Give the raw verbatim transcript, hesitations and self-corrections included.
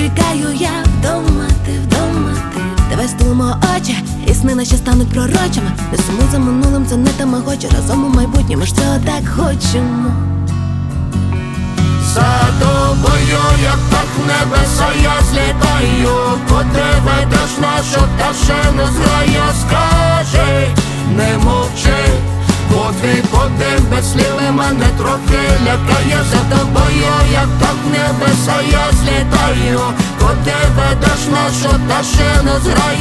чекаю я вдома, ти вдома, ти. Давай стулимо очі, і сни наші стануть пророчими. Не сумуй за минулим, це не тамагочі. Разом у майбутнє, ми ж цього так хочемо. За тобою, як так в небеса, я злітаю. Куди ведеш нашу пташину зграю? Скажи, не мовчи, бо твій подих без слів мене трохи лякає. За тобою, як так в небеса, я злітаю. Куди ведеш нашу пташину зграю?